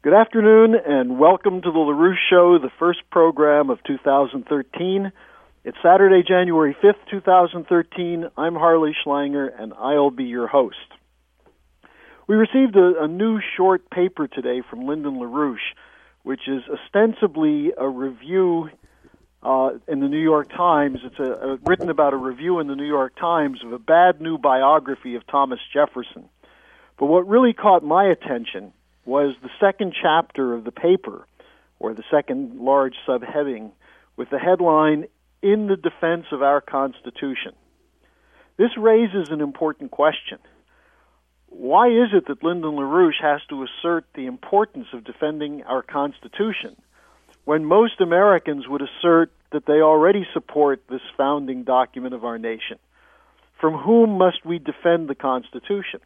Good afternoon, and welcome to the LaRouche Show, the first program of 2013. It's Saturday, January 5th, 2013. I'm Harley Schlanger, and I'll be your host. We received a new short paper today from Lyndon LaRouche, which is ostensibly a review in the New York Times. It's written about a review in the New York Times of a bad new biography of Thomas Jefferson. But what really caught my attention was the second chapter of the paper, or the second large subheading, with the headline, "In the Defense of Our Constitution." This raises an important question. Why is it that Lyndon LaRouche has to assert the importance of defending our Constitution when most Americans would assert that they already support this founding document of our nation? From whom must we defend the Constitution?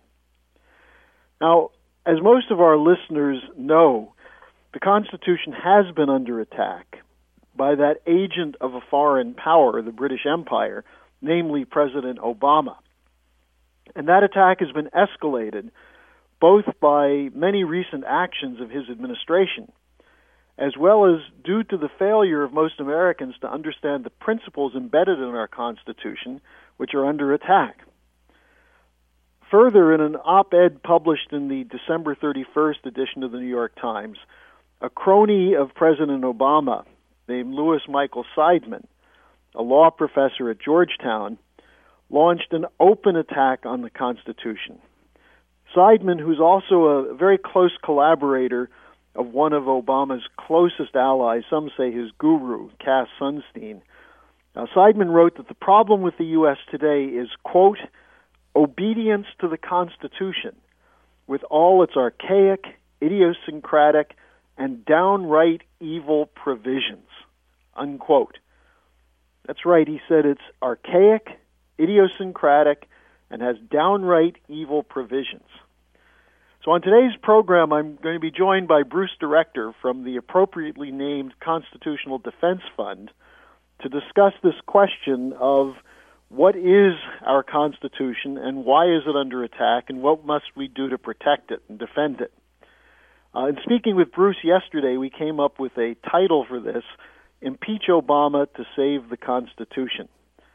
Now, as most of our listeners know, the Constitution has been under attack by that agent of a foreign power, the British Empire, namely President Obama. And that attack has been escalated both by many recent actions of his administration, as well as due to the failure of most Americans to understand the principles embedded in our Constitution, which are under attack. Further, in an op-ed published in the December 31st edition of the New York Times, a crony of President Obama named Louis Michael Seidman, a law professor at Georgetown, launched an open attack on the Constitution. Seidman, who's also a very close collaborator of one of Obama's closest allies, some say his guru, Cass Sunstein. Seidman wrote that the problem with the U.S. today is, quote, obedience to the Constitution, with all its archaic, idiosyncratic, and downright evil provisions, unquote. That's right, he said it's archaic, idiosyncratic, and has downright evil provisions. So on today's program, I'm going to be joined by Bruce Director from the appropriately named Constitutional Defense Fund to discuss this question of what is our Constitution and why is it under attack and what must we do to protect it and defend it. In speaking with Bruce yesterday, we came up with a title for this, Impeach Obama to Save the Constitution.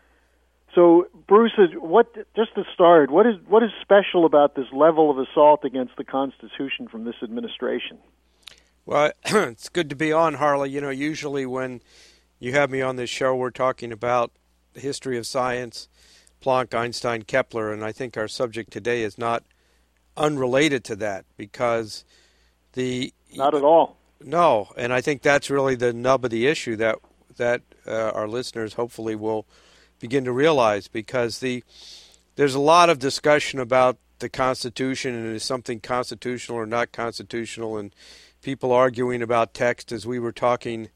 So, Bruce, just to start, what is special about this level of assault against the Constitution from this administration? Well, it's good to be on, Harley. You know, usually when you have me on this show, we're talking about the history of science, Planck, Einstein, Kepler, and I think our subject today is not unrelated to that because Not at all. No, and I think that's really the nub of the issue that our listeners hopefully will begin to realize, because there's a lot of discussion about the Constitution and is something constitutional or not constitutional, and people arguing about text. As we were talking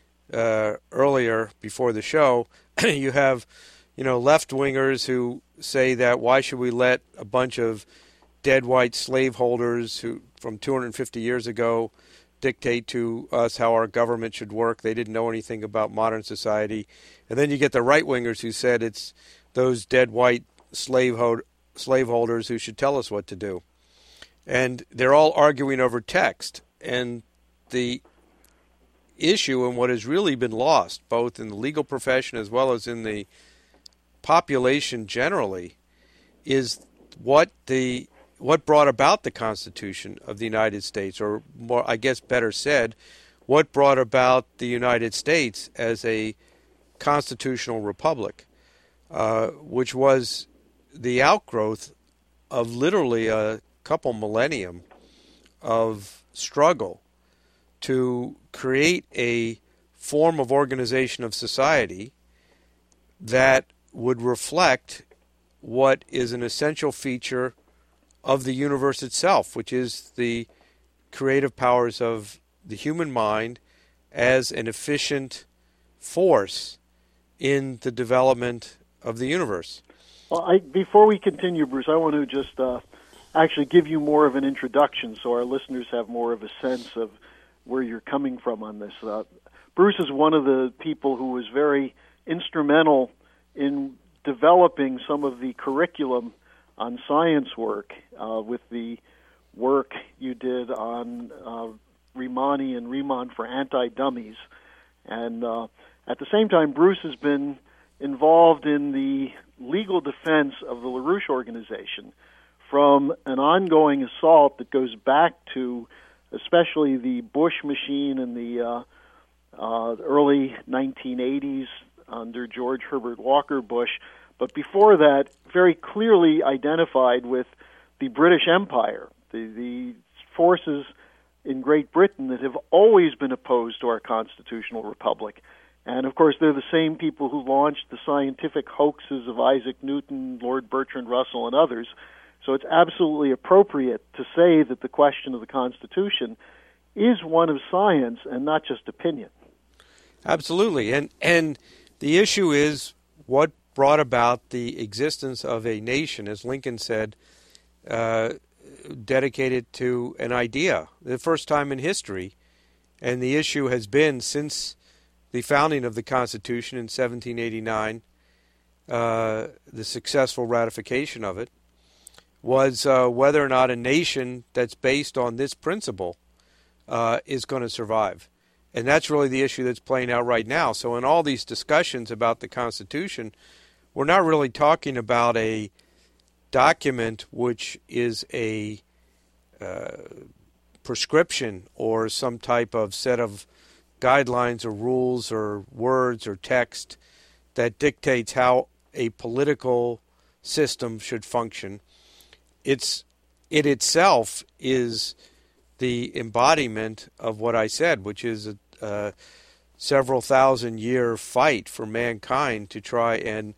earlier before the show, you have, left-wingers who say that why should we let a bunch of dead white slaveholders who from 250 years ago dictate to us how our government should work. They didn't know anything about modern society. And then you get the right-wingers who said it's those dead white slaveholders who should tell us what to do. And they're all arguing over text. And the issue, and what has really been lost, both in the legal profession as well as in the population generally, is what brought about the Constitution of the United States, or more, I guess better said, what brought about the United States as a constitutional republic, which was the outgrowth of literally a couple millennium of struggle to create a form of organization of society that would reflect what is an essential feature of the universe itself, which is the creative powers of the human mind as an efficient force in the development of the universe. Well, before we continue, Bruce, I want to just actually give you more of an introduction so our listeners have more of a sense of where you're coming from on this. Bruce is one of the people who was very instrumental in developing some of the curriculum on science work with the work you did on Riemanni and Riemann for anti-dummies. And at the same time, Bruce has been involved in the legal defense of the LaRouche organization from an ongoing assault that goes back to especially the Bush machine in the early 1980s under George Herbert Walker Bush, but before that, very clearly identified with the British Empire, the forces in Great Britain that have always been opposed to our constitutional republic. And, of course, they're the same people who launched the scientific hoaxes of Isaac Newton, Lord Bertrand Russell, and others. So it's absolutely appropriate to say that the question of the Constitution is one of science and not just opinion. Absolutely. And the issue is what brought about the existence of a nation, as Lincoln said, dedicated to an idea, the first time in history. And the issue has been since the founding of the Constitution in 1789, the successful ratification of it, was whether or not a nation that's based on this principle is going to survive. And that's really the issue that's playing out right now. So in all these discussions about the Constitution, we're not really talking about a document which is a prescription or some type of set of guidelines or rules or words or text that dictates how a political system should function. It itself is the embodiment of what I said, which is a several thousand-year fight for mankind to try and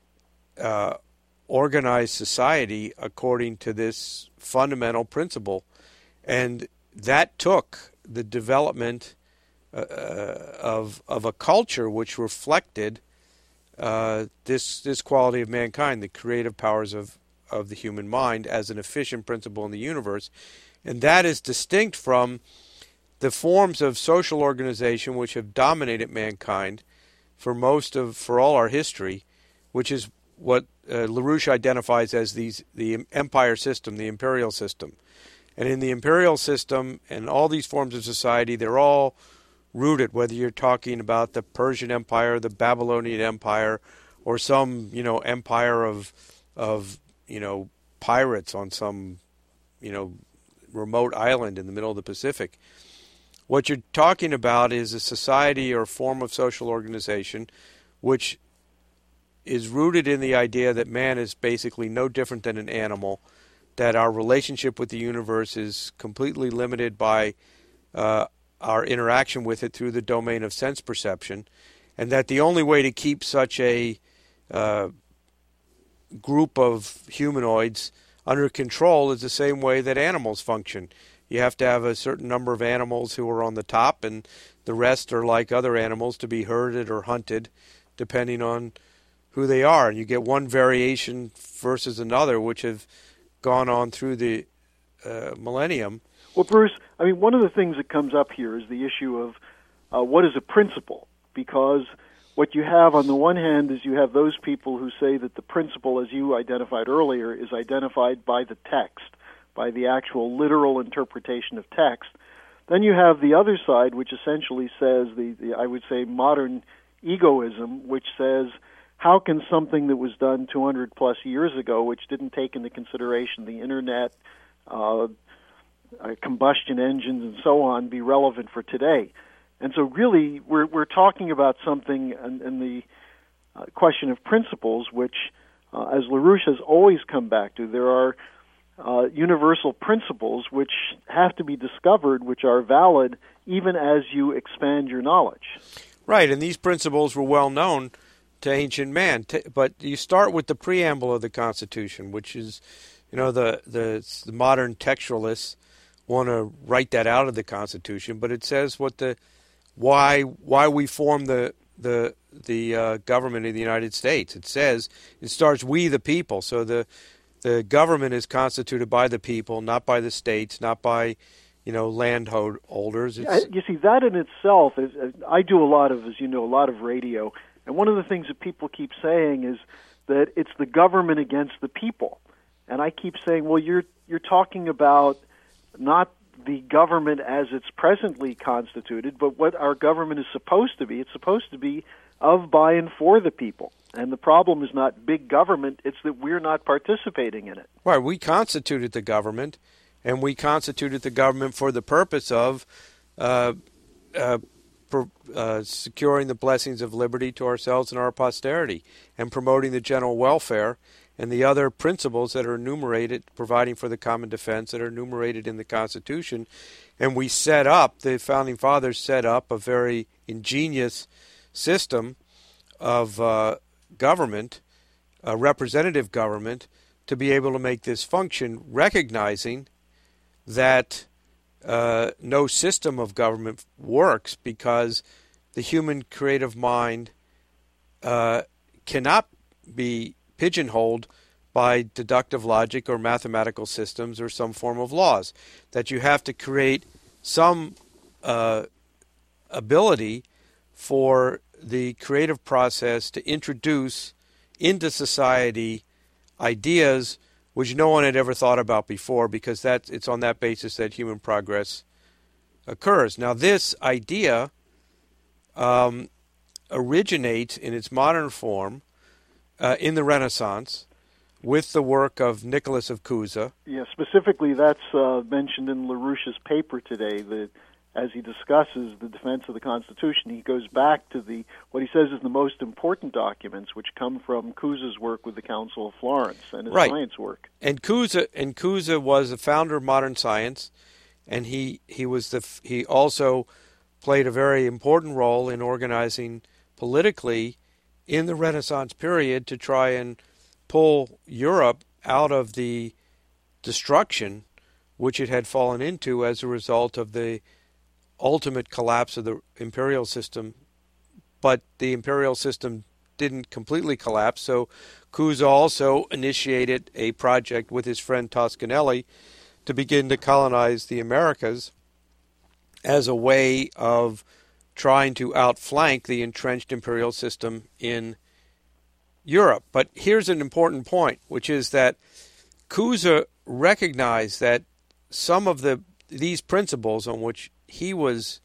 organize society according to this fundamental principle. And that took the development of a culture which reflected this quality of mankind, the creative powers of the human mind as an efficient principle in the universe. And that is distinct from the forms of social organization which have dominated mankind for all our history, which is what LaRouche identifies as the empire system, the imperial system. And in the imperial system and all these forms of society, they're all rooted, whether you're talking about the Persian Empire, the Babylonian Empire, or some, empire of pirates on some, remote island in the middle of the Pacific. What you're talking about is a society or form of social organization which is rooted in the idea that man is basically no different than an animal, that our relationship with the universe is completely limited by our interaction with it through the domain of sense perception, and that the only way to keep such a group of humanoids under control is the same way that animals function. You have to have a certain number of animals who are on the top, and the rest are like other animals to be herded or hunted, depending on who they are. And you get one variation versus another, which have gone on through the millennium. Well, Bruce, one of the things that comes up here is the issue of what is a principle, because what you have on the one hand is you have those people who say that the principle, as you identified earlier, is identified by the text, by the actual literal interpretation of text. Then you have the other side, which essentially says, I would say, modern egoism, which says, how can something that was done 200 plus years ago, which didn't take into consideration the internet, combustion engines, and so on, be relevant for today? And so really, we're talking about something in the question of principles, which, as LaRouche has always come back to, there are universal principles which have to be discovered, which are valid even as you expand your knowledge. Right, and these principles were well known to ancient man. But you start with the preamble of the Constitution, which is, the modern textualists want to write that out of the Constitution, but it says why we form the government of the United States. It says it starts we the people. So the government is constituted by the people, not by the states, not by landholders. You see, that in itself is. I do a lot of radio, and one of the things that people keep saying is that it's the government against the people, and I keep saying, well, you're talking about not the government as it's presently constituted, but what our government is supposed to be. It's supposed to be of, by, and for the people. And the problem is not big government, it's that we're not participating in it. Right, we constituted the government, and we constituted the government for the purpose of securing the blessings of liberty to ourselves and our posterity, and promoting the general welfare and the other principles that are enumerated, providing for the common defense, that are enumerated in the Constitution. And we set up, the Founding Fathers set up a very ingenious system of government, representative government, to be able to make this function, recognizing that no system of government works because the human creative mind cannot be pigeonholed by deductive logic or mathematical systems or some form of laws, that you have to create some ability for the creative process to introduce into society ideas which no one had ever thought about before, because it's on that basis that human progress occurs. Now, this idea originates in its modern form in the Renaissance with the work of Nicholas of Cusa. Yeah, specifically that's mentioned in LaRouche's paper today, that as he discusses the defense of the Constitution, he goes back to what he says is the most important documents, which come from Cusa's work with the Council of Florence and his science work. And Cusa was the founder of modern science, and he also played a very important role in organizing politically in the Renaissance period to try and pull Europe out of the destruction which it had fallen into as a result of the ultimate collapse of the imperial system. But the imperial system didn't completely collapse, so Cusa also initiated a project with his friend Toscanelli to begin to colonize the Americas as a way of trying to outflank the entrenched imperial system in Europe. But here's an important point, which is that Cusa recognized that some of these principles on which he was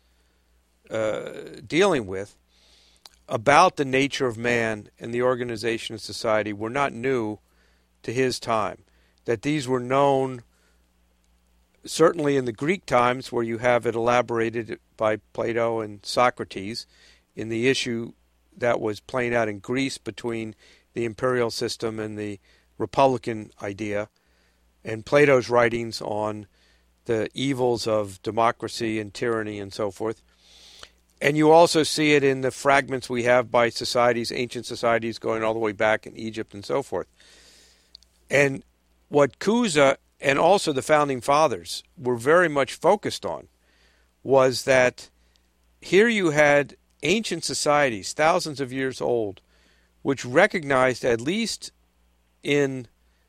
dealing with about the nature of man and the organization of society were not new to his time, that these were known certainly in the Greek times, where you have it elaborated by Plato and Socrates in the issue that was playing out in Greece between the imperial system and the republican idea, and Plato's writings on the evils of democracy and tyranny and so forth. And you also see it in the fragments we have by societies, ancient societies going all the way back in Egypt and so forth. And what Cusa and also the Founding Fathers were very much focused on was that here you had ancient societies, thousands of years old, which recognized, at least in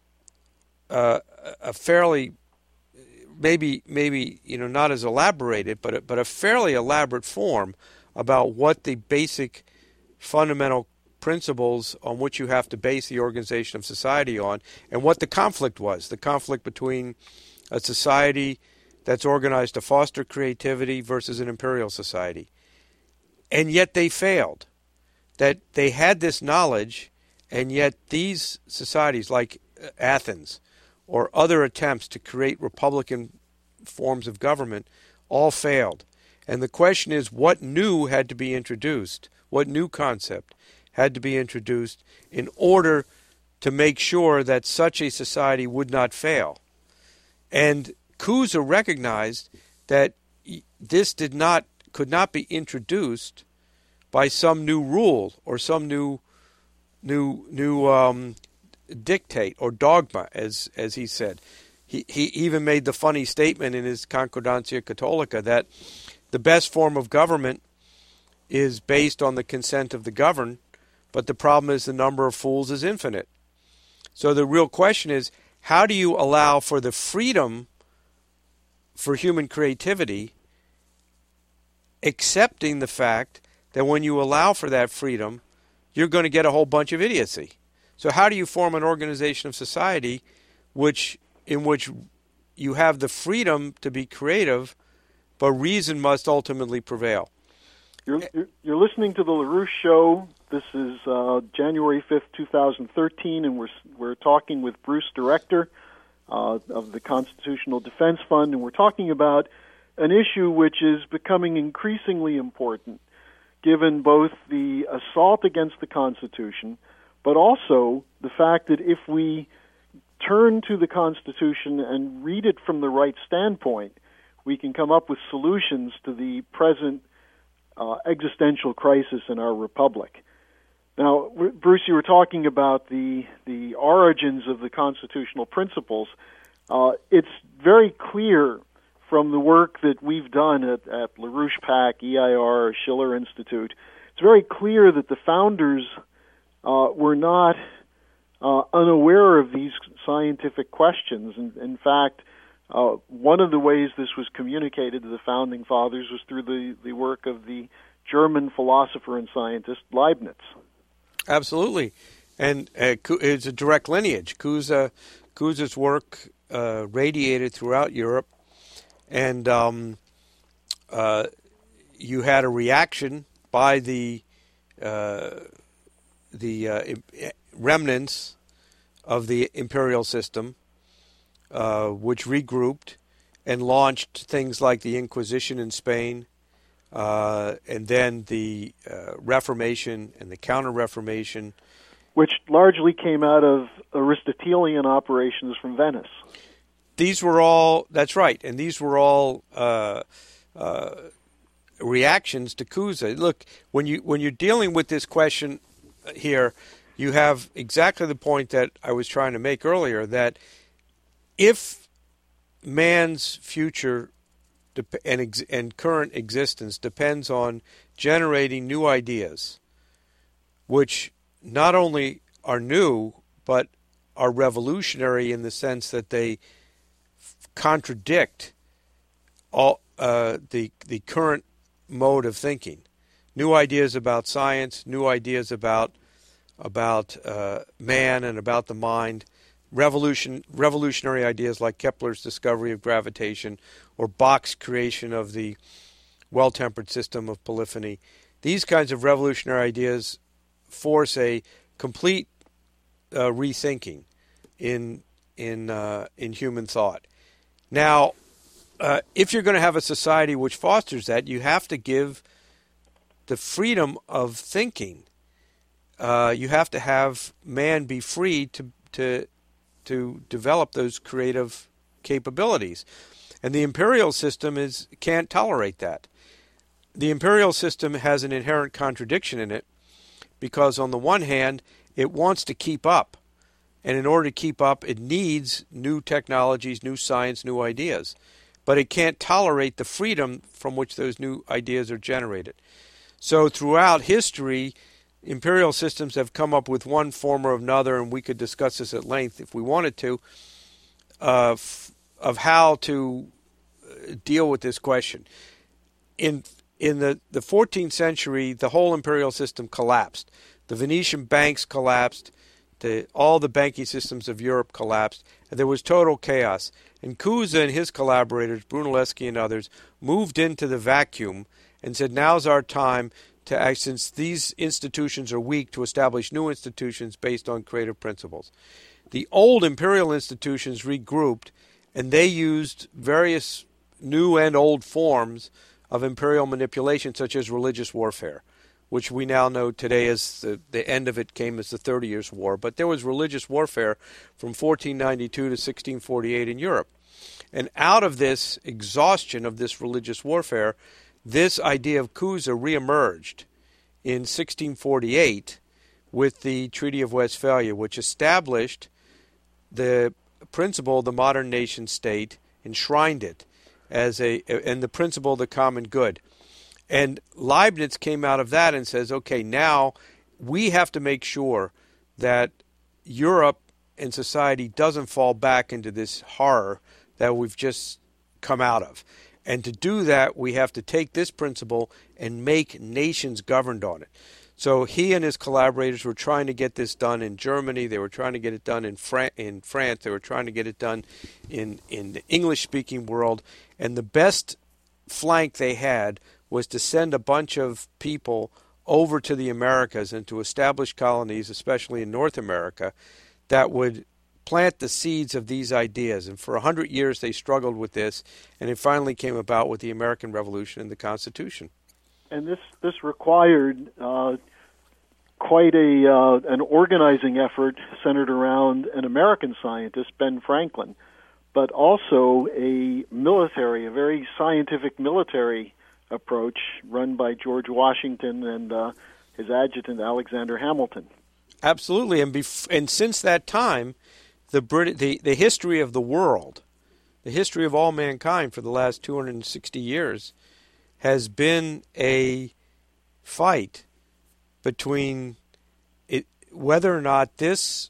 a fairly, maybe not as elaborated, but a fairly elaborate form about what the basic fundamental principles on which you have to base the organization of society on, and what the conflict was. The conflict between a society that's organized to foster creativity versus an imperial society. And yet they failed. That they had this knowledge, and yet these societies like Athens or other attempts to create republican forms of government all failed. And the question is, what new had to be introduced? What new concept had to be introduced in order to make sure that such a society would not fail? And Cusa recognized that this could not be introduced by some new rule or some new dictate or dogma, as he said. He even made the funny statement in his Concordancia Catholica that the best form of government is based on the consent of the governed, but the problem is the number of fools is infinite. So the real question is, how do you allow for the freedom for human creativity, accepting the fact that when you allow for that freedom, you're going to get a whole bunch of idiocy? So how do you form an organization of society in which you have the freedom to be creative, but reason must ultimately prevail. You're listening to the LaRouche Show. This is January 5th, 2013, and we're talking with Bruce Director of the Constitutional Defense Fund, and we're talking about an issue which is becoming increasingly important, given both the assault against the Constitution, but also the fact that if we turn to the Constitution and read it from the right standpoint, we can come up with solutions to the present existential crisis in our republic. Now, Bruce, you were talking about the origins of the constitutional principles. It's very clear from the work that we've done at LaRouche PAC, EIR, Schiller Institute, it's very clear that the founders were not unaware of these scientific questions. In fact, one of the ways this was communicated to the Founding Fathers was through the work of the German philosopher and scientist Leibniz. Absolutely. And it's a direct lineage. Cusa's work radiated throughout Europe, and you had a reaction by the remnants of the imperial system, which regrouped and launched things like the Inquisition in Spain, and then the Reformation and the Counter-Reformation. Which largely came out of Aristotelian operations from Venice. These were all, that's right, and these were all reactions to Cusa. Look, when you're dealing with this question here, you have exactly the point that I was trying to make earlier, that if man's future and current existence depends on generating new ideas, which not only are new, but are revolutionary in the sense that they contradict all the current mode of thinking. New ideas about science, new ideas about man and about the mind, revolutionary ideas like Kepler's discovery of gravitation or Bach's creation of the well-tempered system of polyphony. These kinds of revolutionary ideas force a complete rethinking in human thought. Now, if you're going to have a society which fosters that, you have to give the freedom of thinking. You have to have man be free to develop those creative capabilities. And the imperial system can't tolerate that. The imperial system has an inherent contradiction in it, because on the one hand, it wants to keep up. And in order to keep up, it needs new technologies, new science, new ideas. But it can't tolerate the freedom from which those new ideas are generated. So throughout history, imperial systems have come up with one form or another, and we could discuss this at length if we wanted to, of how to deal with this question. In the 14th century, the whole imperial system collapsed. The Venetian banks collapsed. All the banking systems of Europe collapsed, and there was total chaos. And Cusa and his collaborators, Brunelleschi and others, moved into the vacuum and said, now's our time to act, since these institutions are weak, to establish new institutions based on creative principles. The old imperial institutions regrouped, and they used various new and old forms of imperial manipulation, such as religious warfare, which we now know today as the end of it came as the 30 Years' War. But there was religious warfare from 1492 to 1648 in Europe. And out of this exhaustion of this religious warfare, this idea of Cusa reemerged in 1648 with the Treaty of Westphalia, which established the principle of the modern nation state, enshrined it as and the principle of the common good. And Leibniz came out of that and says, okay, now we have to make sure that Europe and society doesn't fall back into this horror that we've just come out of. And to do that, we have to take this principle and make nations governed on it. So he and his collaborators were trying to get this done in Germany. They were trying to get it done in France. They were trying to get it done in the English-speaking world. And the best flank they had was to send a bunch of people over to the Americas and to establish colonies, especially in North America, that would plant the seeds of these ideas. And for 100 years they struggled with this, and it finally came about with the American Revolution and the Constitution. And this required quite an organizing effort centered around an American scientist, Ben Franklin, but also a very scientific military approach run by George Washington and his adjutant Alexander Hamilton. Absolutely, and since that time, the history of the world, the history of all mankind for the last 260 years, has been a fight between whether or not this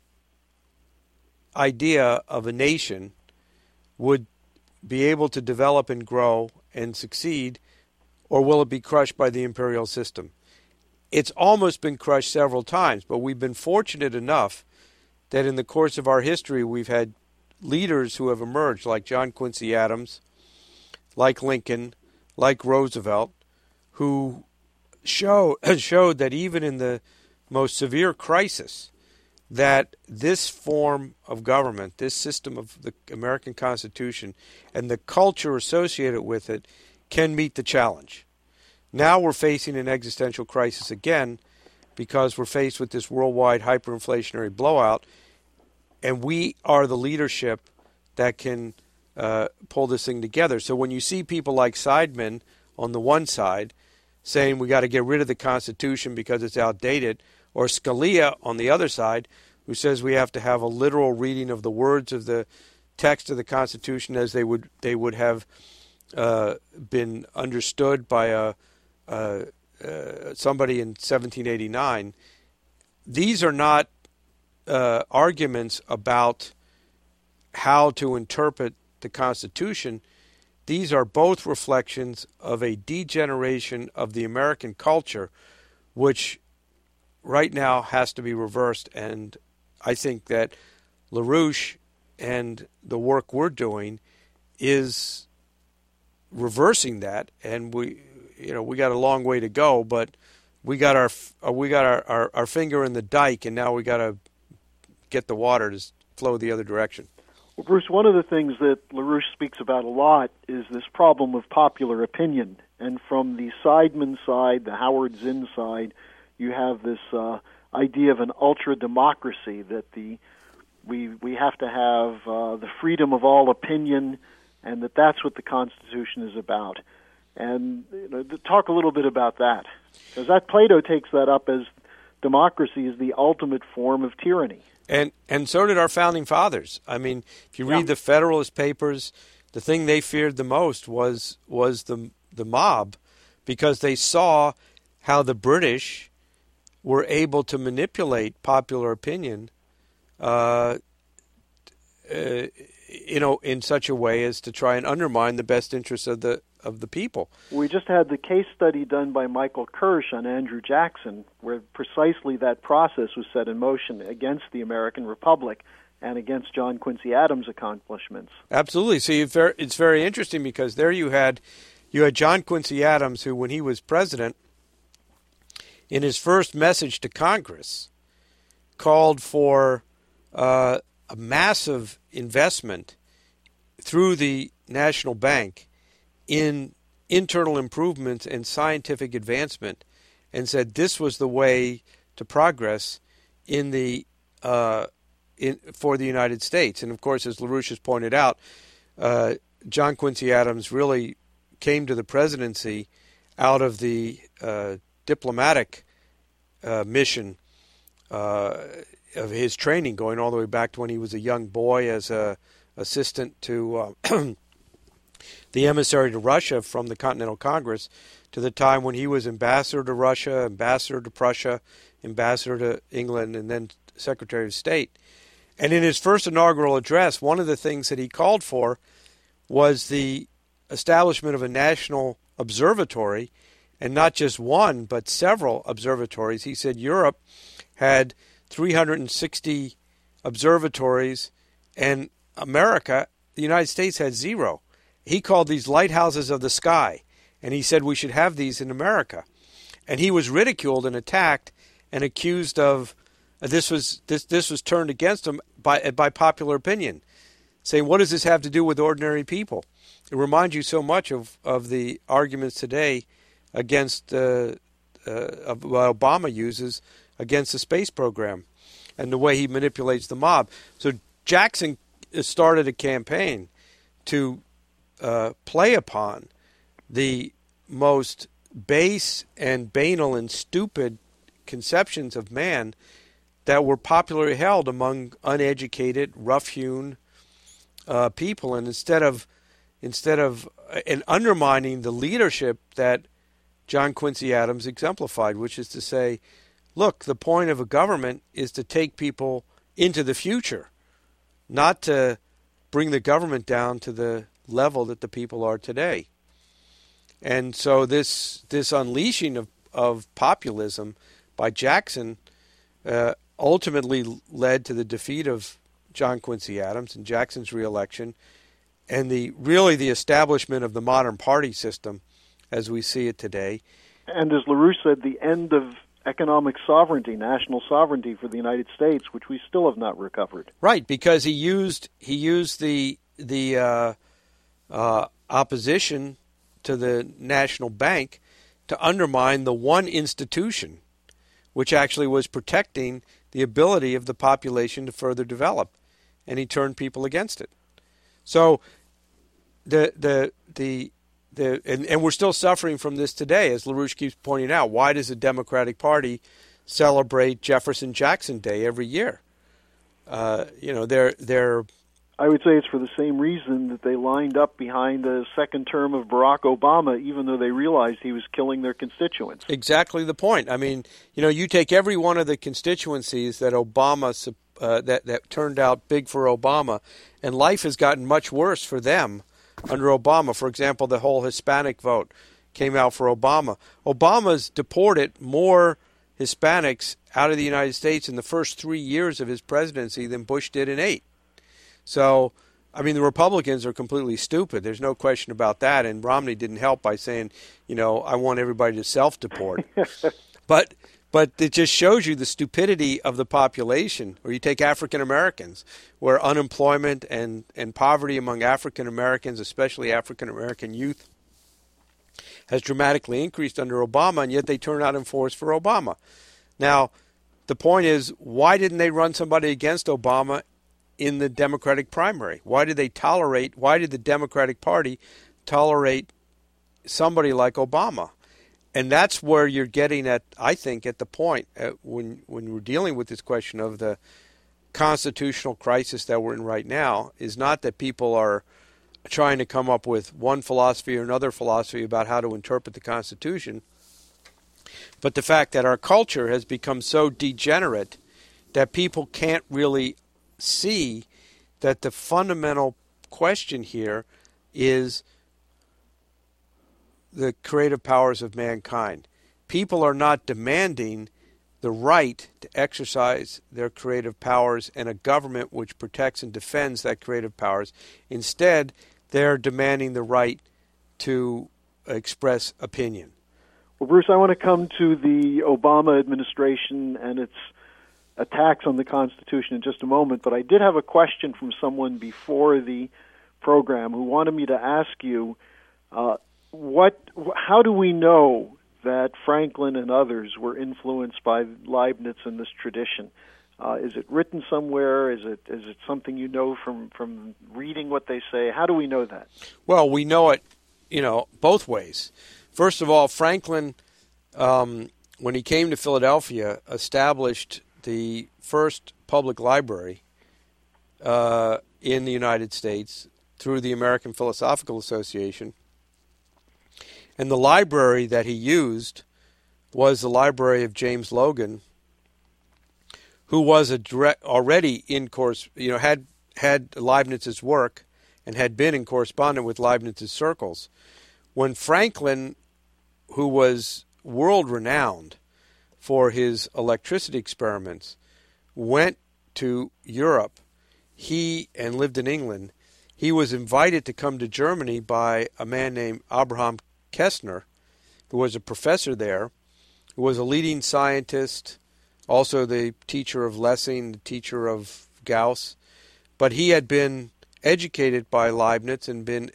idea of a nation would be able to develop and grow and succeed, or will it be crushed by the imperial system? It's almost been crushed several times, but we've been fortunate enough that in the course of our history we've had leaders who have emerged, like John Quincy Adams, like Lincoln, like Roosevelt, who showed that even in the most severe crisis, that this form of government, this system of the American Constitution, and the culture associated with it can meet the challenge. Now we're facing an existential crisis again because we're faced with this worldwide hyperinflationary blowout, and we are the leadership that can pull this thing together. So when you see people like Seidman on the one side saying we got to get rid of the Constitution because it's outdated, or Scalia on the other side who says we have to have a literal reading of the words of the text of the Constitution as they would have been understood by somebody in 1789. These are not arguments about how to interpret the Constitution. These are both reflections of a degeneration of the American culture, which right now has to be reversed. And I think that LaRouche and the work we're doing is reversing that. And we got a long way to go, but we got our finger in the dike, and now we got to get the water to flow the other direction. Well, Bruce, one of the things that LaRouche speaks about a lot is this problem of popular opinion. And from the Seidman side, the Howard Zinn side, you have this idea of an ultra-democracy, that we have to have the freedom of all opinion, and that's what the Constitution is about. And talk a little bit about that, because Plato takes that up as democracy is the ultimate form of tyranny. And so did our founding fathers. I mean, if you read the Federalist Papers, the thing they feared the most was the mob, because they saw how the British were able to manipulate popular opinion, in such a way as to try and undermine the best interests of the people. We just had the case study done by Michael Kirsch on Andrew Jackson, where precisely that process was set in motion against the American Republic and against John Quincy Adams' accomplishments. Absolutely. See, it's very interesting, because there you had John Quincy Adams, who, when he was president, in his first message to Congress, called for a massive investment through the National Bank in internal improvements and scientific advancement, and said this was the way to progress for the United States. And of course, as LaRouche has pointed out, John Quincy Adams really came to the presidency out of the diplomatic mission of his training, going all the way back to when he was a young boy as a assistant to the emissary to Russia from the Continental Congress, to the time when he was ambassador to Russia, ambassador to Prussia, ambassador to England, and then Secretary of State. And in his first inaugural address, one of the things that he called for was the establishment of a national observatory and not just one, but several observatories. He said Europe had 360 observatories, and America, the United States, had 0. He called these lighthouses of the sky, and he said we should have these in America. And he was ridiculed and attacked and accused of this was turned against him by popular opinion, saying, what does this have to do with ordinary people? It reminds you so much of the arguments today against of what Obama uses against the space program and the way he manipulates the mob. So Jackson started a campaign to play upon the most base and banal and stupid conceptions of man that were popularly held among uneducated, rough-hewn people, and instead of undermining the leadership that John Quincy Adams exemplified, which is to say, look, the point of a government is to take people into the future, not to bring the government down to the level that the people are today. And so this unleashing of populism by Jackson ultimately led to the defeat of John Quincy Adams and Jackson's reelection, and the establishment of the modern party system as we see it today. And as LaRouche said, the end of economic sovereignty, national sovereignty for the United States, which we still have not recovered. Right, because he used the opposition to the national bank to undermine the one institution which actually was protecting the ability of the population to further develop, and he turned people against it. So and we're still suffering from this today, as LaRouche keeps pointing out. Why does the Democratic Party celebrate Jefferson-Jackson Day every year? They're I would say it's for the same reason that they lined up behind the second term of Barack Obama, even though they realized he was killing their constituents. Exactly the point. I mean, you take every one of the constituencies that Obama that turned out big for Obama, and life has gotten much worse for them under Obama. For example, the whole Hispanic vote came out for Obama. Obama's deported more Hispanics out of the United States in the first 3 years of his presidency than Bush did in 8. So, I mean, the Republicans are completely stupid. There's no question about that. And Romney didn't help by saying, I want everybody to self-deport. But it just shows you the stupidity of the population. Or you take African Americans, where unemployment and poverty among African Americans, especially African American youth, has dramatically increased under Obama, and yet they turn out in force for Obama. Now, the point is, why didn't they run somebody against Obama in the Democratic primary? Why did the Democratic Party tolerate somebody like Obama? And that's where you're getting at, I think, at the point when we're dealing with this question of the constitutional crisis that we're in right now, is not that people are trying to come up with one philosophy or another philosophy about how to interpret the Constitution, but the fact that our culture has become so degenerate that people can't really see that the fundamental question here is the creative powers of mankind. People are not demanding the right to exercise their creative powers and a government which protects and defends that creative powers. Instead, they're demanding the right to express opinion. Well, Bruce, I want to come to the Obama administration and its attacks on the Constitution in just a moment, but I did have a question from someone before the program who wanted me to ask you, how do we know that Franklin and others were influenced by Leibniz and this tradition? Is it written somewhere? Is it something you know from reading what they say? How do we know that? Well, we know it, both ways. First of all, Franklin, when he came to Philadelphia, established the first public library in the United States through the American Philosophical Association. And the library that he used was the library of James Logan, who was already in course, had Leibniz's work and had been in correspondence with Leibniz's circles. When Franklin who was world-renowned for his electricity experiments, went to Europe. He and lived in England. He was invited to come to Germany by a man named Abraham Kästner, who was a professor there, who was a leading scientist, also the teacher of Lessing, the teacher of Gauss. But he had been educated by Leibniz and been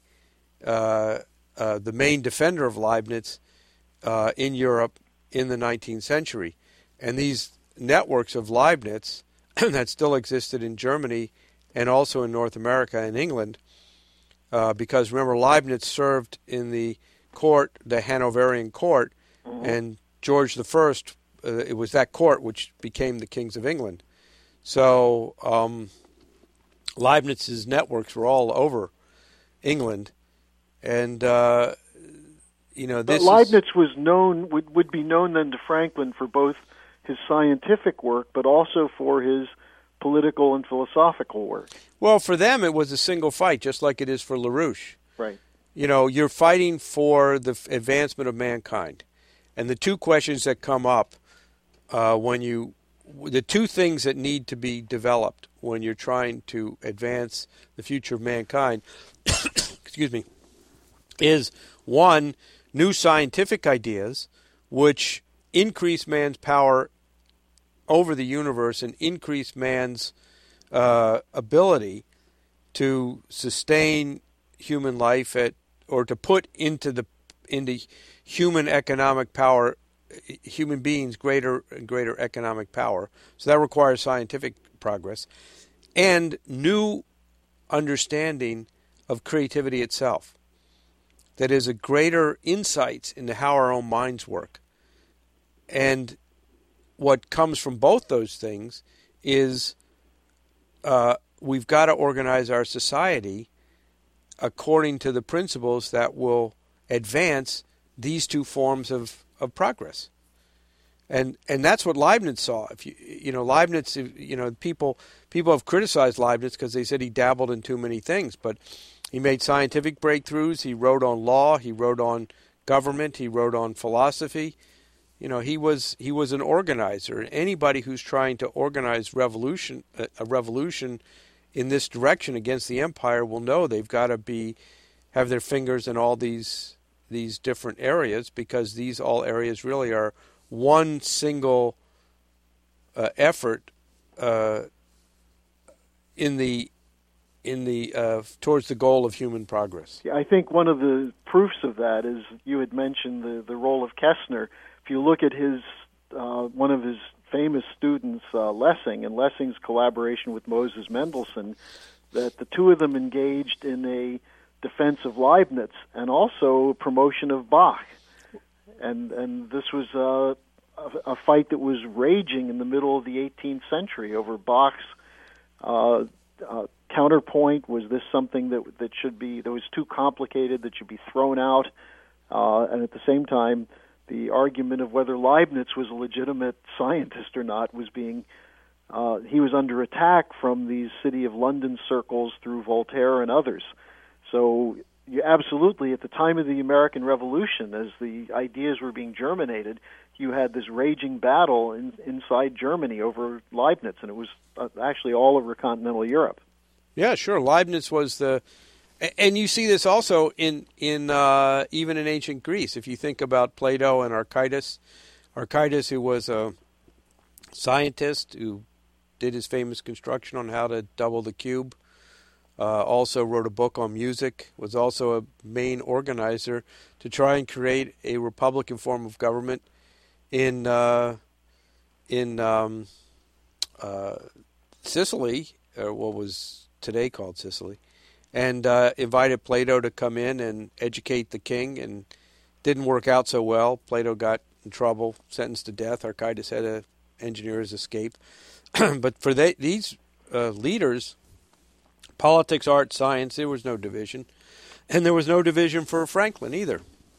the main defender of Leibniz in Europe in the 19th century. And these networks of Leibniz that still existed in Germany and also in North America and England, because remember, Leibniz served in the court, the Hanoverian court, and George I, it was that court which became the kings of England. So Leibniz's networks were all over England, and this. But Leibniz was known, would be known then to Franklin for both his scientific work, but also for his political and philosophical work. Well, for them, it was a single fight, just like it is for LaRouche. Right. You're fighting for the advancement of mankind, and the two questions that come up the two things that need to be developed when you're trying to advance the future of mankind, excuse me, is one, new scientific ideas which increase man's power over the universe and increase man's ability to sustain human life or to put into human economic power, human beings greater and greater economic power. So that requires scientific progress and new understanding of creativity itself. That is, a greater insights into how our own minds work. And what comes from both those things is we've got to organize our society according to the principles that will advance these two forms of progress. And that's what Leibniz saw. Leibniz, people have criticized Leibniz because they said he dabbled in too many things, but he made scientific breakthroughs. He wrote on law. He wrote on government. He wrote on philosophy. He was an organizer. Anybody who's trying to organize a revolution in this direction against the empire will know they've got to have their fingers in all these different areas, because these all areas really are one single effort in the towards the goal of human progress. Yeah, I think one of the proofs of that is you had mentioned the role of Kästner. If you look at his one of his famous students, Lessing, and Lessing's collaboration with Moses Mendelssohn, that the two of them engaged in a defense of Leibniz and also promotion of Bach, and this was a fight that was raging in the middle of the 18th century over Bach's counterpoint. Was this something that was too complicated, that should be thrown out? And at the same time, the argument of whether Leibniz was a legitimate scientist or not was being he was under attack from these City of London circles through Voltaire and others. So you absolutely, at the time of the American Revolution, as the ideas were being germinated, you had this raging battle inside Germany over Leibniz, and it was actually all over continental Europe. Yeah, sure. Leibniz was and you see this also in even in ancient Greece. If you think about Plato and Archytas, who was a scientist who did his famous construction on how to double the cube, also wrote a book on music, was also a main organizer to try and create a republican form of government in Sicily, or what was today called Sicily, and invited Plato to come in and educate the king, and didn't work out so well. Plato got in trouble, sentenced to death. Archytas had to engineer his escape. But for these leaders, politics, art, science, there was no division. And there was no division for Franklin either.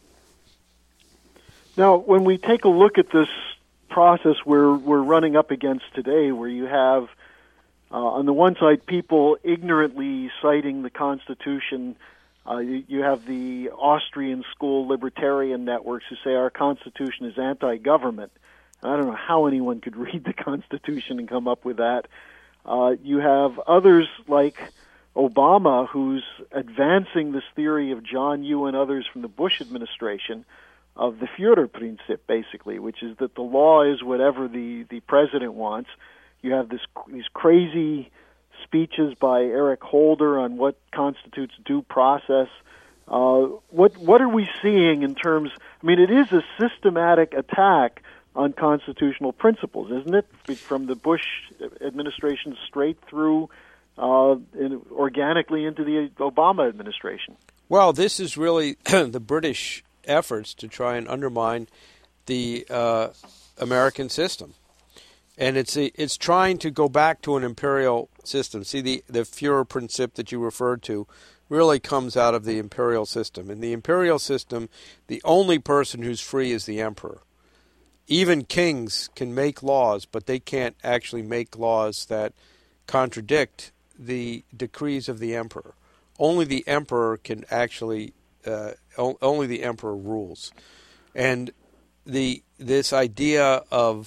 Now, when we take a look at this process we're running up against today, where you have, on the one side, people ignorantly citing the Constitution You have the Austrian school libertarian networks who say our Constitution is anti-government. And I don't know how anyone could read the Constitution and come up with that. You have others like Obama, who's advancing this theory of John Yoo and others from the Bush administration of the Führerprinzip, basically, which is that the law is whatever the president wants. You have these crazy speeches by Eric Holder on what constitutes due process. What are we seeing in terms? I mean, it is a systematic attack on constitutional principles, isn't it? From the Bush administration straight through organically into the Obama administration. Well, this is really the British efforts to try and undermine the American system. And it's trying to go back to an imperial system. See, the Führerprinzip that you referred to really comes out of the imperial system. In the imperial system, the only person who's free is the emperor. Even kings can make laws, but they can't actually make laws that contradict the decrees of the emperor. Only the emperor can actually, only the emperor rules. And this idea of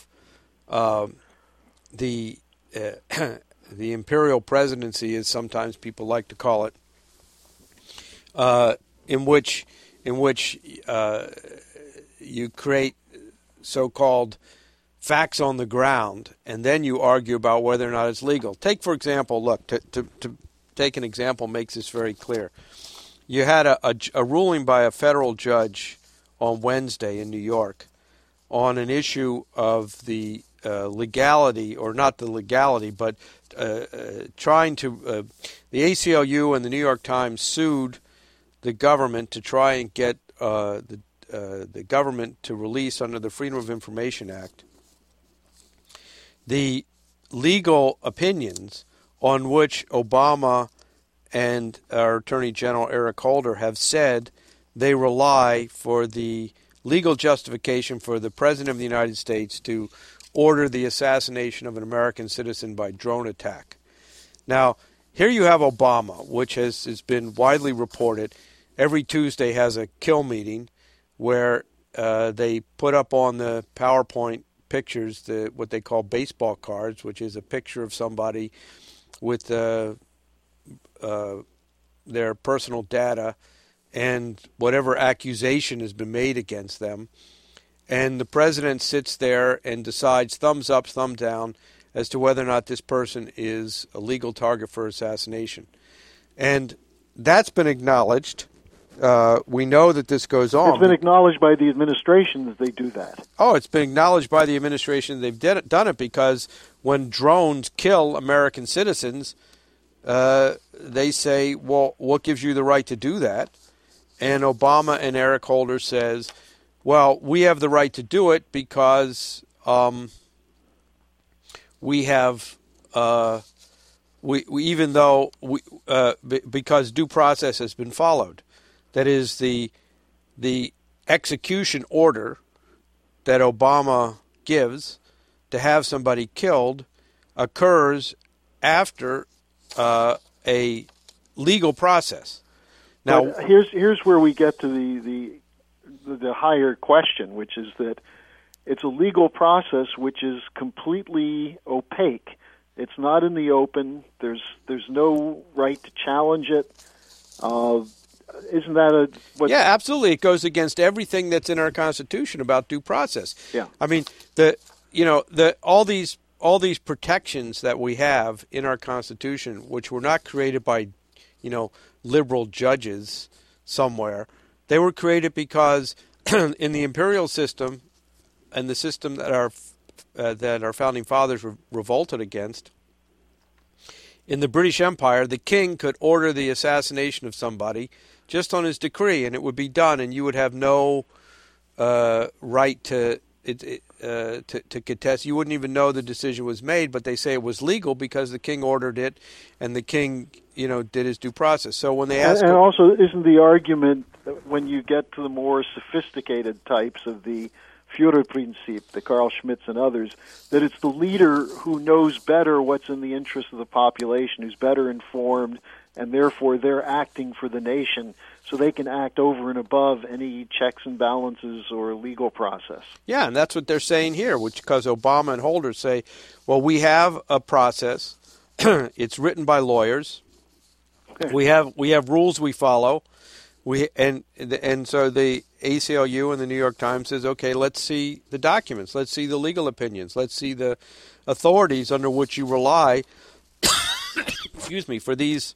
the imperial presidency, as sometimes people like to call it, in which you create so-called facts on the ground, and then you argue about whether or not it's legal. Take, for example, look, to take an example makes this very clear. You had a ruling by a federal judge on Wednesday in New York on an issue of the legality, or not the legality, but trying to... the ACLU and the New York Times sued the government to try and get the government to release under the Freedom of Information Act the legal opinions on which Obama and our Attorney General Eric Holder have said they rely for the legal justification for the President of the United States to order the assassination of an American citizen by drone attack. Now, here you have Obama, which has been widely reported, every Tuesday has a kill meeting where they put up on the PowerPoint pictures, what they call baseball cards, which is a picture of somebody with their personal data and whatever accusation has been made against them. And the president sits there and decides thumbs up, thumb down as to whether or not this person is a legal target for assassination. And that's been acknowledged. We know that this goes on. It's been acknowledged by the administration that they do that. Oh, it's been acknowledged by the administration they've done it because when drones kill American citizens, they say, well, what gives you the right to do that? And Obama and Eric Holder says, well, we have the right to do it because we have, because due process has been followed. That is, the execution order that Obama gives to have somebody killed occurs after a legal process. Now, but here's where we get to the higher question, which is that it's a legal process which is completely opaque. It's not in the open. There's no right to challenge it. Isn't that Yeah, absolutely. It goes against everything that's in our Constitution about due process. Yeah. I mean, all these protections that we have in our Constitution, which were not created by, liberal judges somewhere, they were created because in the imperial system and the system that our founding fathers revolted against, in the British Empire, the king could order the assassination of somebody just on his decree, and it would be done, and you would have no right to contest. You wouldn't even know the decision was made, but they say it was legal because the king ordered it, and the king, did his due process. So when they ask, and also, isn't the argument that when you get to the more sophisticated types of the Führerprinzip, the Carl Schmitz and others, that it's the leader who knows better what's in the interest of the population, who's better informed, and therefore they're acting for the nation, so they can act over and above any checks and balances or legal process. Yeah, and that's what they're saying here, which because Obama and Holder say, well, we have a process. It's written by lawyers. We have rules we follow. And so the ACLU and the New York Times says, okay, let's see the documents. Let's see the legal opinions. Let's see the authorities under which you rely. Excuse me, for these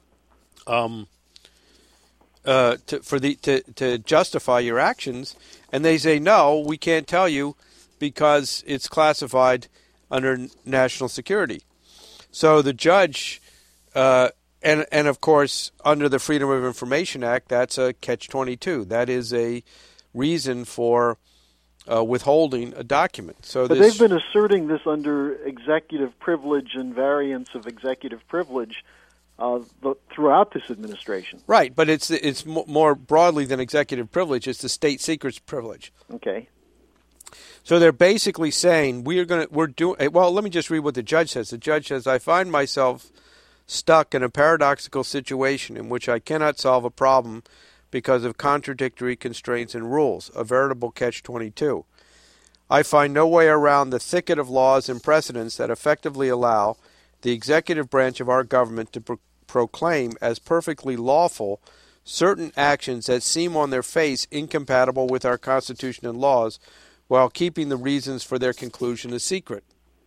to justify your actions. And they say, no, we can't tell you because it's classified under national security. So the judge, and of course, under the Freedom of Information Act, that's a catch-22. That is a reason for withholding a document. But they've been asserting this under executive privilege and variants of executive privilege throughout this administration. Right, but it's more broadly than executive privilege. It's the state secrets privilege. Okay. So they're basically saying we're doing. Well, let me just read what the judge says. The judge says, "I find myself stuck in a paradoxical situation in which I cannot solve a problem because of contradictory constraints and rules, a veritable catch-22. I find no way around the thicket of laws and precedents that effectively allow the executive branch of our government to proclaim as perfectly lawful certain actions that seem on their face incompatible with our Constitution and laws, while keeping the reasons for their conclusion a secret."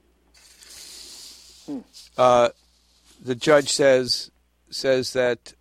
The judge says that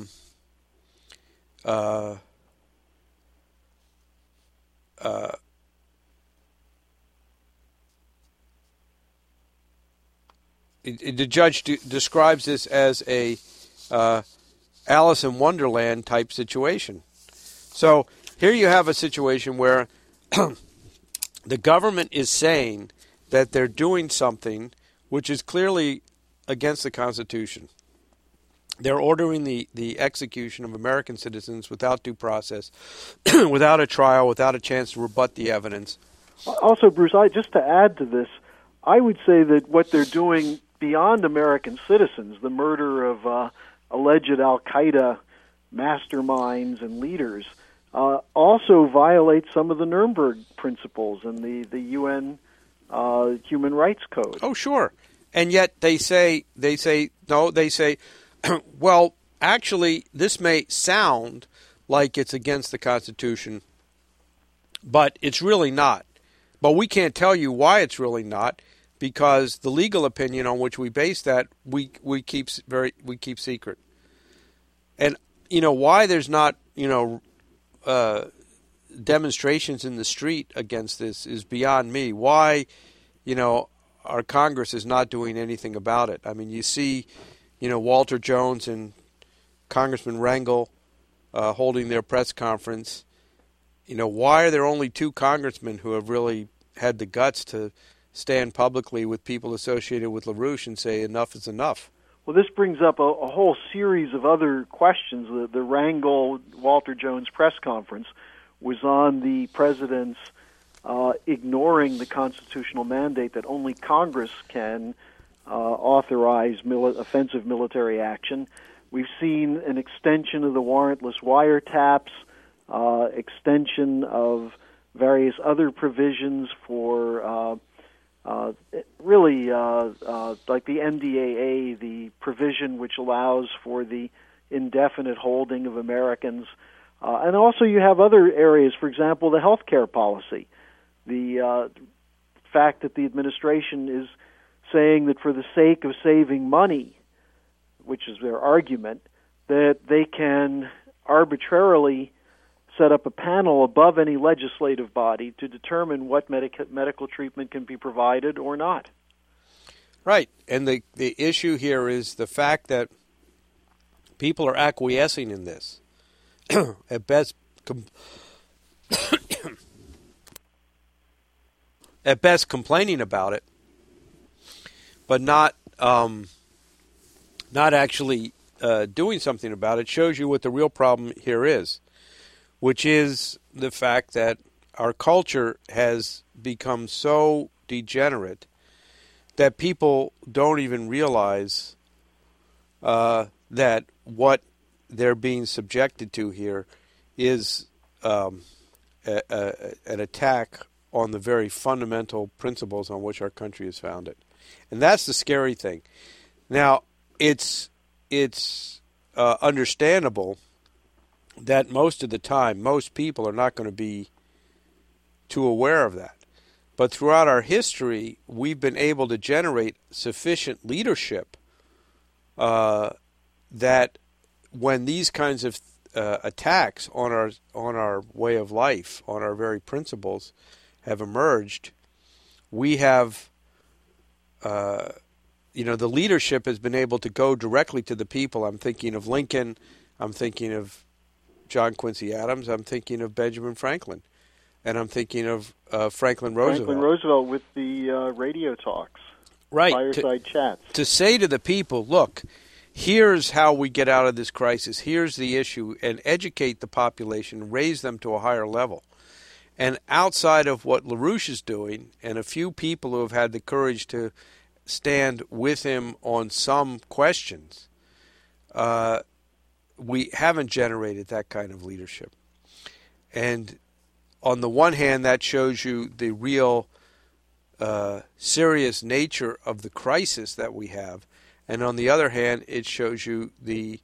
the judge describes this as a Alice in Wonderland type situation. So here you have a situation where the government is saying that they're doing something which is clearly against the Constitution. They're ordering the execution of American citizens without due process, without a trial, without a chance to rebut the evidence. Also, Bruce, just to add to this, I would say that what they're doing beyond American citizens, the murder of alleged Al-Qaeda masterminds and leaders, also violates some of the Nuremberg principles and the UN Human Rights Code. Oh, sure. And yet they say, well, actually, this may sound like it's against the Constitution, but it's really not. But we can't tell you why it's really not, because the legal opinion on which we base that we keep secret. And why there's not demonstrations in the street against this is beyond me. Why our Congress is not doing anything about it. I mean, you see Walter Jones and Congressman Rangel holding their press conference. Why are there only two congressmen who have really had the guts to stand publicly with people associated with LaRouche and say enough is enough? Well, this brings up a whole series of other questions. The Rangel-Walter Jones press conference was on the president's ignoring the constitutional mandate that only Congress can authorize offensive military action. We've seen an extension of the warrantless wiretaps, extension of various other provisions for like the NDAA, the provision which allows for the indefinite holding of Americans. And also you have other areas, for example, the health care policy. The fact that the administration is saying that for the sake of saving money, which is their argument, that they can arbitrarily set up a panel above any legislative body to determine what medical treatment can be provided or not. Right. And the issue here is the fact that people are acquiescing in this. At best, complaining about it, but not actually doing something about it. Shows you what the real problem here is, which is the fact that our culture has become so degenerate that people don't even realize that what they're being subjected to here is an attack on the very fundamental principles on which our country is founded. And that's the scary thing. Now, it's understandable that most of the time, most people are not going to be too aware of that. But throughout our history, we've been able to generate sufficient leadership that when these kinds of attacks on our way of life, on our very principles, have emerged, we have, the leadership has been able to go directly to the people. I'm thinking of Lincoln. I'm thinking of John Quincy Adams. I'm thinking of Benjamin Franklin. And I'm thinking of Franklin Roosevelt. Franklin Roosevelt with the radio talks. Right. Fireside chats. To say to the people, look, here's how we get out of this crisis. Here's the issue. And educate the population, raise them to a higher level. And outside of what LaRouche is doing, and a few people who have had the courage to stand with him on some questions, we haven't generated that kind of leadership. And on the one hand, that shows you the real serious nature of the crisis that we have. And on the other hand, it shows you the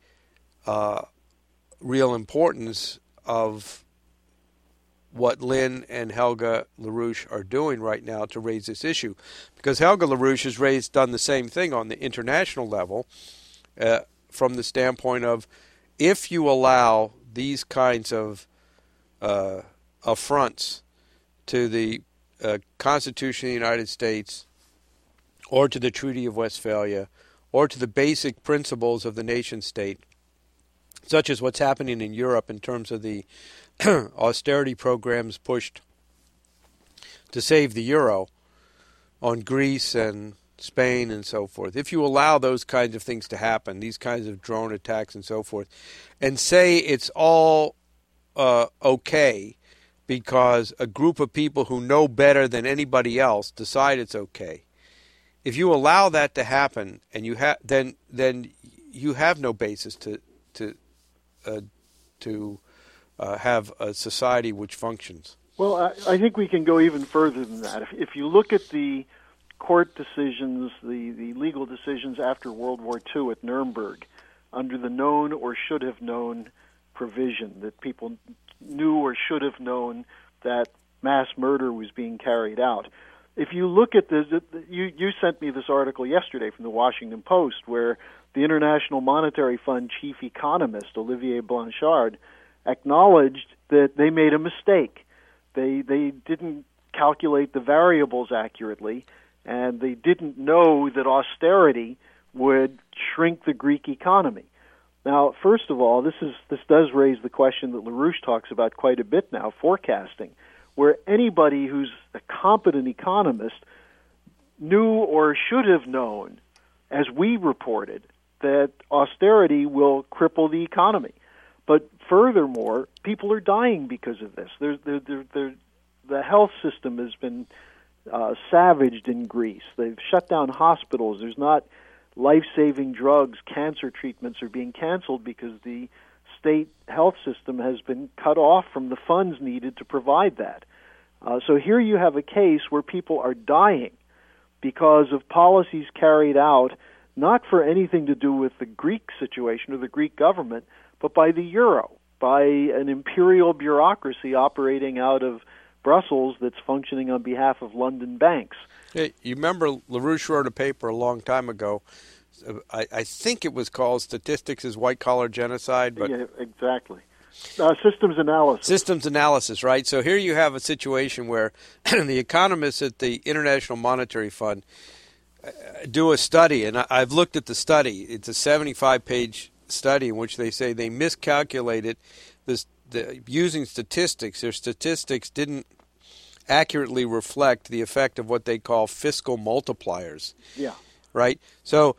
real importance of what Lynn and Helga LaRouche are doing right now to raise this issue. Because Helga LaRouche has done the same thing on the international level from the standpoint of, if you allow these kinds of affronts to the Constitution of the United States or to the Treaty of Westphalia or to the basic principles of the nation state, such as what's happening in Europe in terms of the austerity programs pushed to save the euro on Greece and Spain and so forth. If you allow those kinds of things to happen, these kinds of drone attacks and so forth, and say it's all okay because a group of people who know better than anybody else decide it's okay. If you allow that to happen, and you then you have no basis to have a society which functions. Well, I think we can go even further than that. If you look at the court decisions, the legal decisions after World War II at Nuremberg, under the known or should have known provision, that people knew or should have known that mass murder was being carried out. If you look at this, you sent me this article yesterday from the Washington Post, where the International Monetary Fund chief economist, Olivier Blanchard, acknowledged that they made a mistake. They didn't calculate the variables accurately, and they didn't know that austerity would shrink the Greek economy. Now, first of all, this does raise the question that LaRouche talks about quite a bit now, forecasting, where anybody who's a competent economist knew or should have known, as we reported, that austerity will cripple the economy. But furthermore, people are dying because of this. The health system has been savaged in Greece. They've shut down hospitals. There's not life-saving drugs. Cancer treatments are being canceled because the state health system has been cut off from the funds needed to provide that. So here you have a case where people are dying because of policies carried out not for anything to do with the Greek situation or the Greek government, but by the euro, by an imperial bureaucracy operating out of Brussels that's functioning on behalf of London banks. Hey, you remember LaRouche wrote a paper a long time ago. I think it was called Statistics as White-Collar Genocide. But yeah, exactly. Systems analysis. Systems analysis, right? So here you have a situation where the economists at the International Monetary Fund do a study, and I've looked at the study. It's a 75-page study in which they say they miscalculated this using statistics. Their statistics didn't accurately reflect the effect of what they call fiscal multipliers. Yeah. Right? So,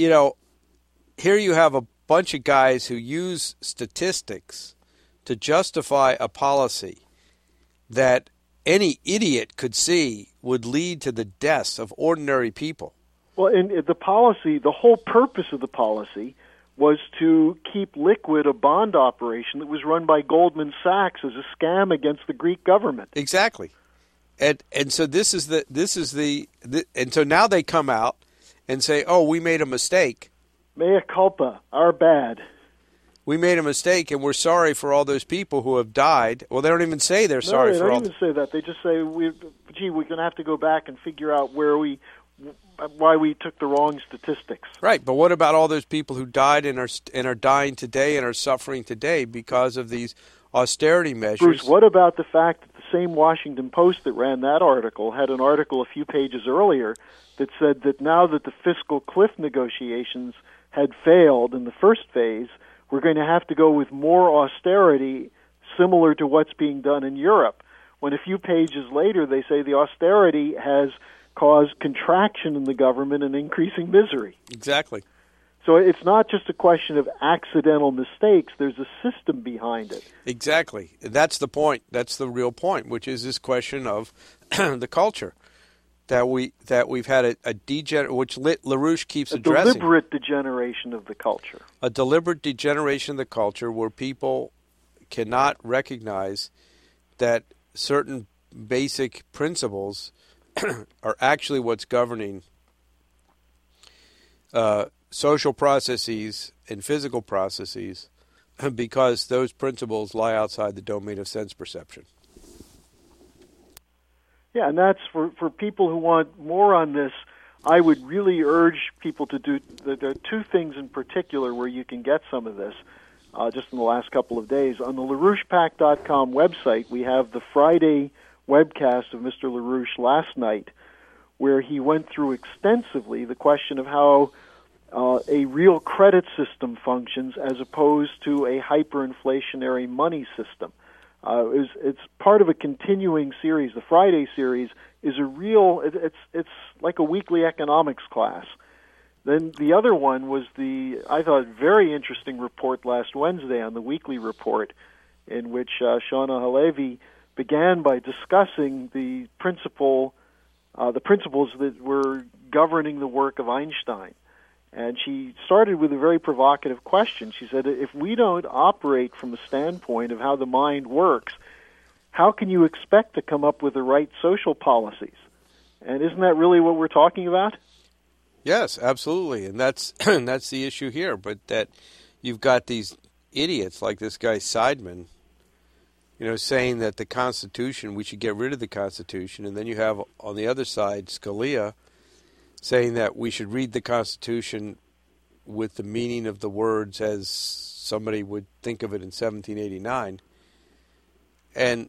here you have a bunch of guys who use statistics to justify a policy that any idiot could see would lead to the deaths of ordinary people. Well, and the policy, the whole purpose of the policy was to keep liquid a bond operation that was run by Goldman Sachs as a scam against the Greek government. Exactly. And so and so now they come out and say, "Oh, we made a mistake. Mea culpa, our bad. We made a mistake, and we're sorry for all those people who have died." Well, they don't even say they're sorry for all. They don't even say that. They just say, we're going to have to go back and figure out why we took the wrong statistics. Right, but what about all those people who died and are dying today and are suffering today because of these austerity measures? Bruce, what about the fact that the same Washington Post that ran that article had an article a few pages earlier that said that now that the fiscal cliff negotiations had failed in the first phase, we're going to have to go with more austerity similar to what's being done in Europe, when a few pages later they say the austerity has caused contraction in the government and increasing misery. Exactly. So it's not just a question of accidental mistakes. There's a system behind it. Exactly. That's the point. That's the real point, which is this question of the culture that we've had which LaRouche keeps addressing. A deliberate degeneration of the culture. A deliberate degeneration of the culture where people cannot recognize that certain basic principles are actually what's governing social processes and physical processes, because those principles lie outside the domain of sense perception. Yeah, and that's for people who want more on this. I would really urge people to do. There are two things in particular where you can get some of this just in the last couple of days. On the LaRouchePAC.com website, we have the Friday webcast of Mr. LaRouche last night, where he went through extensively the question of how a real credit system functions as opposed to a hyperinflationary money system. It's part of a continuing series. The Friday series is it's like a weekly economics class. Then the other one was I thought, very interesting report last Wednesday on the weekly report, in which Shana Halevi began by discussing the principles that were governing the work of Einstein. And she started with a very provocative question. She said, if we don't operate from a standpoint of how the mind works, how can you expect to come up with the right social policies? And isn't that really what we're talking about? Yes, absolutely. And that's that's the issue here. But that you've got these idiots like this guy Seidman, saying that the Constitution, we should get rid of the Constitution. And then you have on the other side Scalia saying that we should read the Constitution with the meaning of the words as somebody would think of it in 1789. And,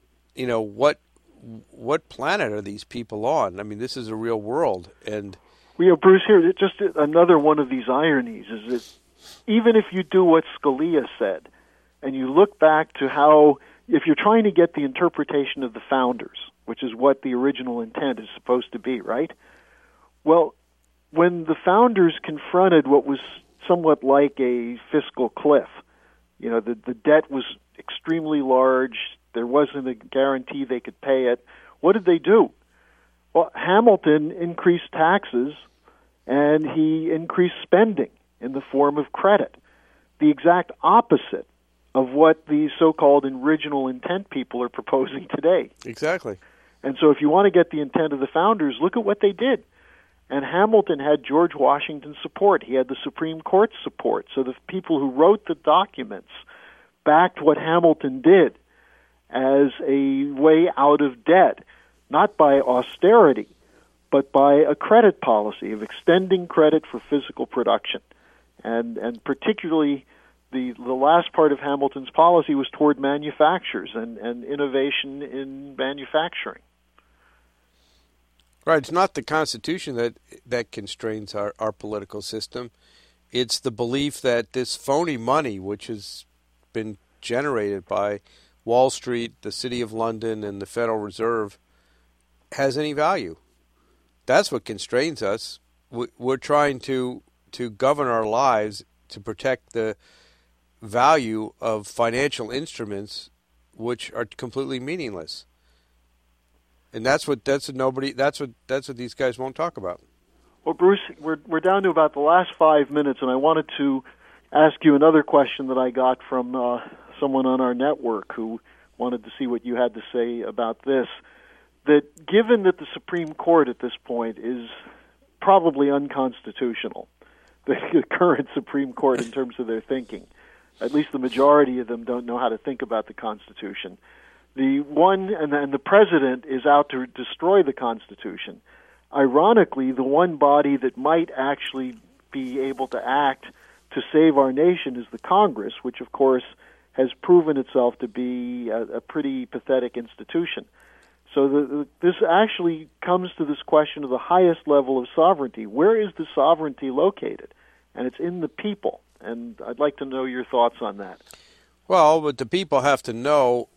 what planet are these people on? I mean, this is a real world. And Bruce, here, just another one of these ironies is that even if you do what Scalia said, and you look back to how, if you're trying to get the interpretation of the founders, which is what the original intent is supposed to be, right? Well, when the founders confronted what was somewhat like a fiscal cliff, the debt was extremely large, there wasn't a guarantee they could pay it, what did they do? Well, Hamilton increased taxes and he increased spending in the form of credit, the exact opposite of what the so-called original intent people are proposing today. Exactly. And so if you want to get the intent of the founders, look at what they did. And Hamilton had George Washington's support. He had the Supreme Court's support. So the people who wrote the documents backed what Hamilton did as a way out of debt, not by austerity, but by a credit policy of extending credit for physical production. And particularly the last part of Hamilton's policy was toward manufacturers and innovation in manufacturing. Right. It's not the Constitution that constrains our political system. It's the belief that this phony money, which has been generated by Wall Street, the City of London, and the Federal Reserve, has any value. That's what constrains us. We're trying to govern our lives to protect the value of financial instruments which are completely meaningless. And that's what these guys won't talk about. Well, Bruce, we're down to about the last 5 minutes, and I wanted to ask you another question that I got from someone on our network who wanted to see what you had to say about this. That given that the Supreme Court at this point is probably unconstitutional, the current Supreme Court in terms of their thinking, at least the majority of them don't know how to think about the Constitution. The president is out to destroy the Constitution. Ironically, the one body that might actually be able to act to save our nation is the Congress, which of course has proven itself to be a pretty pathetic institution. So this actually comes to this question of the highest level of sovereignty. Where is the sovereignty located? And it's in the people. And I'd like to know your thoughts on that. Well, but the people have to know,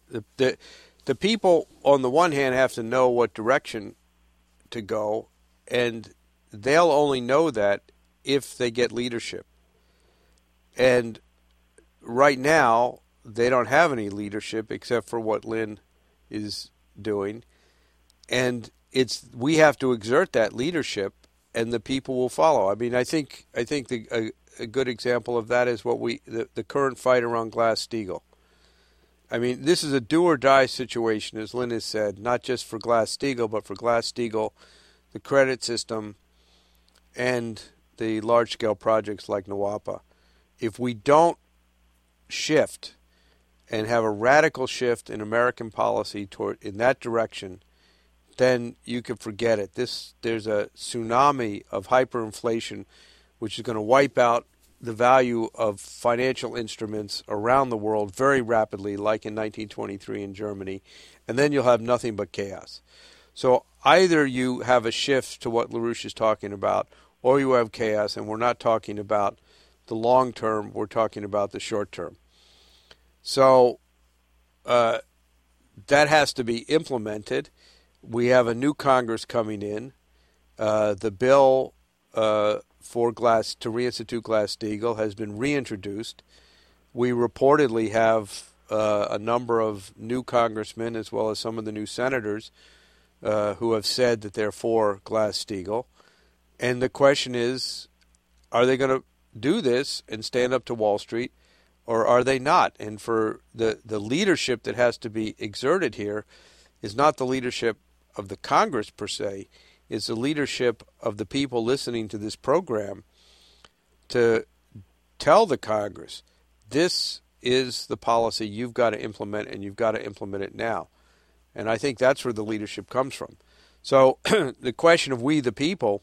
the people on the one hand have to know what direction to go, and they'll only know that if they get leadership. And right now, they don't have any leadership except for what Lynn is doing. And we have to exert that leadership, and the people will follow. I mean, I think a good example of that is the current fight around Glass-Steagall. I mean, this is a do-or-die situation, as Lynn has said, not just for Glass-Steagall, but for Glass-Steagall, the credit system, and the large-scale projects like Nawapa. If we don't shift and have a radical shift in American policy in that direction, then you can forget it. There's a tsunami of hyperinflation which is going to wipe out the value of financial instruments around the world very rapidly, like in 1923 in Germany, and then you'll have nothing but chaos. So either you have a shift to what LaRouche is talking about, or you have chaos, and we're not talking about the long term, we're talking about the short term. So that has to be implemented. We have a new Congress coming in. The bill to reinstitute Glass-Steagall has been reintroduced. We reportedly have a number of new congressmen, as well as some of the new senators, who have said that they're for Glass-Steagall. And the question is, are they going to do this and stand up to Wall Street, or are they not? And for the leadership that has to be exerted here is not the leadership of the Congress per se, it's the leadership of the people listening to this program to tell the Congress, this is the policy you've got to implement, and you've got to implement it now. And I think that's where the leadership comes from. So the question of we the people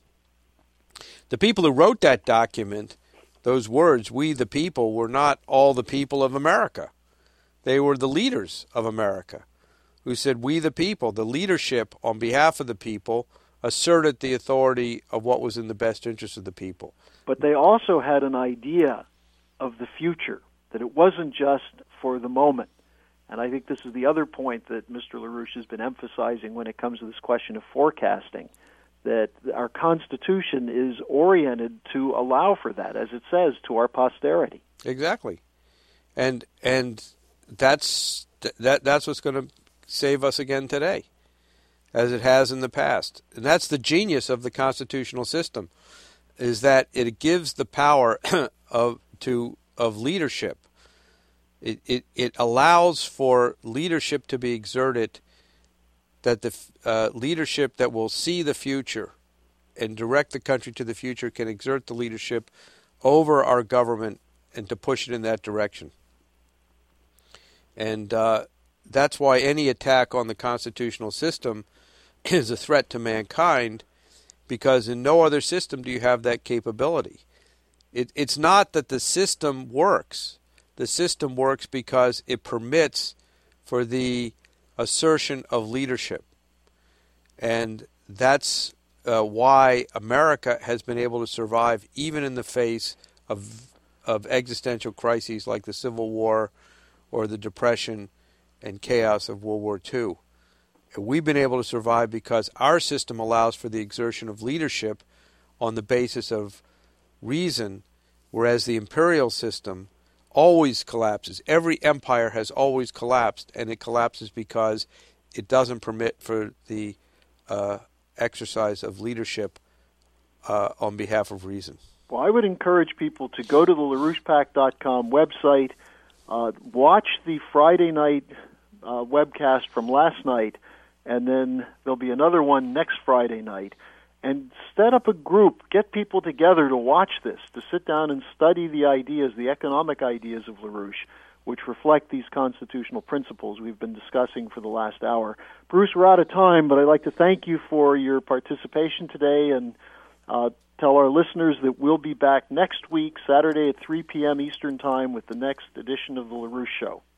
who wrote that document, those words, we the people, were not all the people of America. They were the leaders of America who said, we the people, the leadership on behalf of the people, asserted the authority of what was in the best interest of the people. But they also had an idea of the future, that it wasn't just for the moment. And I think this is the other point that Mr. LaRouche has been emphasizing when it comes to this question of forecasting, that our Constitution is oriented to allow for that, as it says, to our posterity. Exactly. And that's what's going to save us again today, as it has in the past. And that's the genius of the constitutional system, is that it gives the power of leadership. It allows for leadership to be exerted, that the leadership that will see the future and direct the country to the future can exert the leadership over our government and to push it in that direction. And that's why any attack on the constitutional system is a threat to mankind, because in no other system do you have that capability. It's not that the system works. The system works because it permits for the assertion of leadership. And that's why America has been able to survive even in the face of existential crises like the Civil War or the Depression and chaos of World War II. We've been able to survive because our system allows for the exertion of leadership on the basis of reason, whereas the imperial system always collapses. Every empire has always collapsed, and it collapses because it doesn't permit for the exercise of leadership on behalf of reason. Well, I would encourage people to go to the LaRouchePAC.com website, watch the Friday night webcast from last night, and then there'll be another one next Friday night. And set up a group, get people together to watch this, to sit down and study the ideas, the economic ideas of LaRouche, which reflect these constitutional principles we've been discussing for the last hour. Bruce, we're out of time, but I'd like to thank you for your participation today and tell our listeners that we'll be back next week, Saturday at 3 p.m. Eastern Time, with the next edition of The LaRouche Show.